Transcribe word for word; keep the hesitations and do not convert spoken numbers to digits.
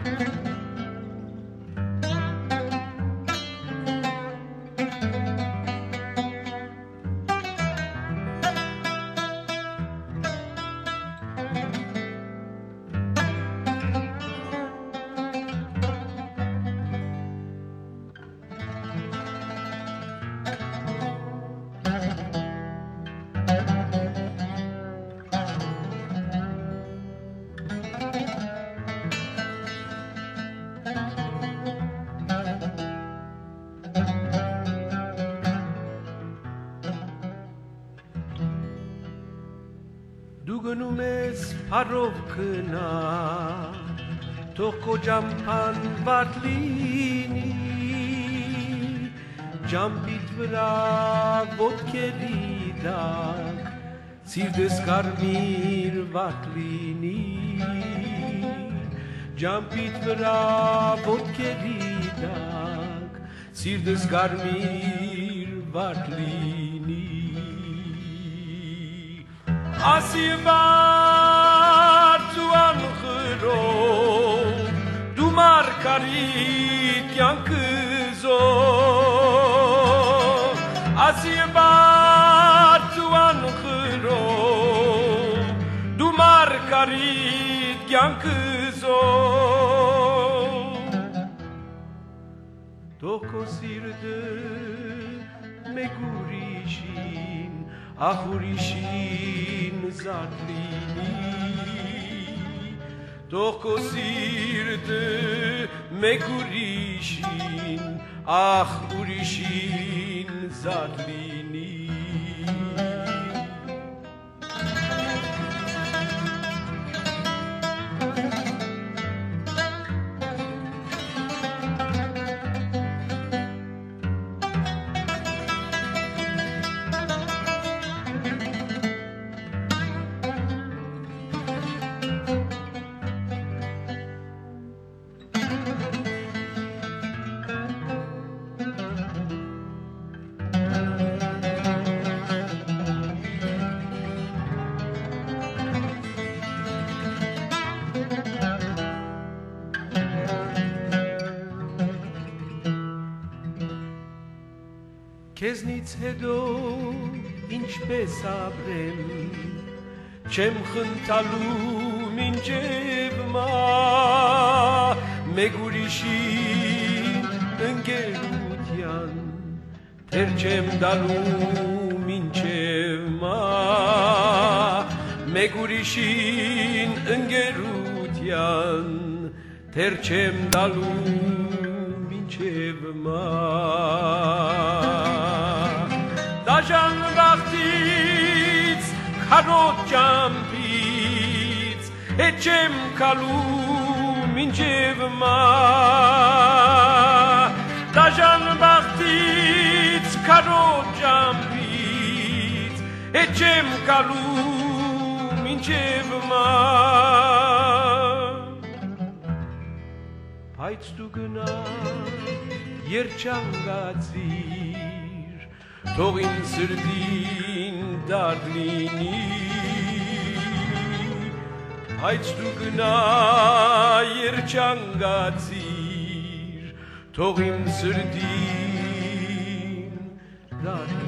դու գնում ես փարով կնա թող քո ջամփան վատ լինի ջամփիդ վրա ոտքերի դակ սիրտս կարմիր վատ լինի ջամփիդ վրա ոտքերի դակ սիրտս կարմիր վատ լինի Ասիվար ու անխրով դու մարգարիտ կյանքզով Ասիվար ու անխրով դու մարգարիտ կյանքզով թող քո սիրտը մեկ ուրիշին ախ ուրիշին զատ լինի թող քո սիրտը մեկ ուրիշին ախ ուրիշին զատ լինի Քեզնից հետո ինչպես ապրեմ չեմ խնդալու մինչև մա մեկ ուրիշին ընկերության թեր չեմ դալու մինչև մա մեկ ուրիշին ընկերության թեր չեմ դալու մինչև մա Դաժան վաղթից, քարոտ ճամփից, հետ չեմ քալու մինչև մա Դաժան վաղթից, քարոտ ճամփից, հետ չեմ քալու մինչև մա Բայց դու գնա երջանկացիր թող իմ սրտին դարդ լինի Բայց դու գնա երջանկացիր թող իմ սրտին դարդ